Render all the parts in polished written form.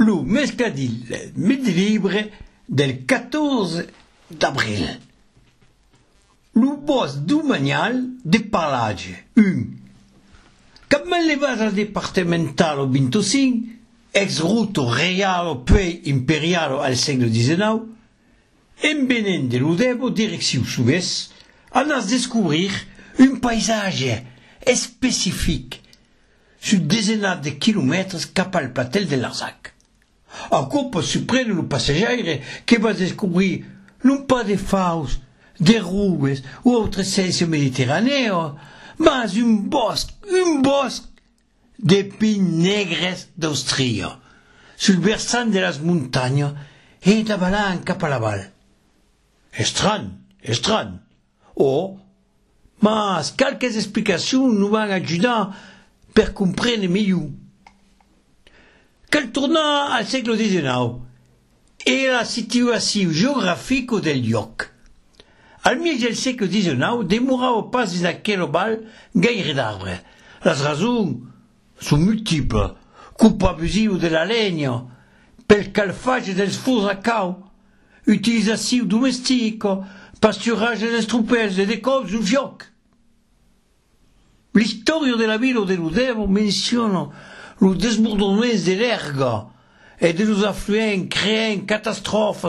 lo mercadì Midi Libre del 14 d'abril. Lo boss domanial de Parlage, 1. Cap l'elevata departamentale 25, ex ruto reale poi imperiale al secolo XIX, en venent de l'Udevo direction sud-est, anas descobrir un paisatge spécifique sur desenats de kilomètres cap al platel de Larzac. Encore peut surprendre le passager qui va découvrir non pas des fauses, des roubes ou autres essences méditerranéennes, mais un bosque de pins negres d'Austrie, sur le versant de las montagnes et d'avalant cap à la balle. Estran. Oh, mais quelques explications nous vont aider per comprendre mieux. Quel tournant al secolo XIX et la situation géographique del lloc. Al mig del secolo XIX demorava pas dins aquell oval gaire d'arbres. Les raisons sont multiples. Coupe abusiva de la legna, pel calfage dels furs a cau, utilisació domestica, pasturage dels trupers e de cops sul fioc. L'histoire de la ville de l'Udevo menciona le desbordement de l'Erga et de los affluents créant catastrophes.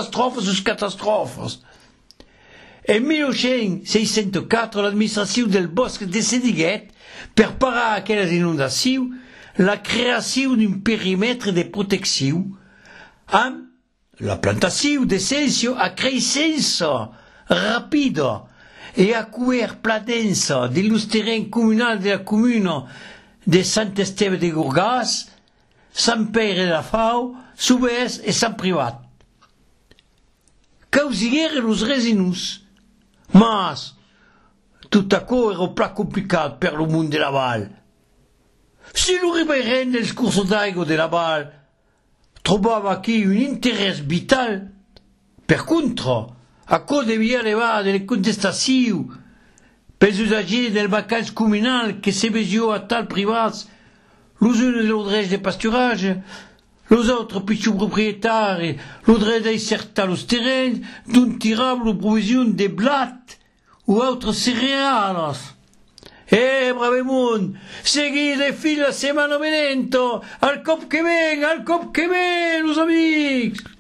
En 1604, l'administració del bosc decidiguet, per parar aquelles inundacions, la creació d'un perímetre de protecció amb la plantació d'essència a creixença ràpida et a couvert pla densa de los terrains communals de la commune de Sant Esteve de Gorgàs, Sant Pere de la Fau, Subès et Sant Privat. Causigueren los resinus, mas tot aquò era pla complicat per lo món de la Val. Si lo ribeirenc dels cursos d'aigua de la Val trobava aquí un interès vital, per contra, aquò devia levar de les contestacions pels usagers del vacants comunal que se vesió a tal privats, los uns de l'ordre de pasturage, los autres pitjors proprietaris, l'ordre d'aicertar los terrenys, d'un tirable provisió de blat ou autres céréales. Bravemont, seguid de fil la setmana venenta, al cop que ven, los amics!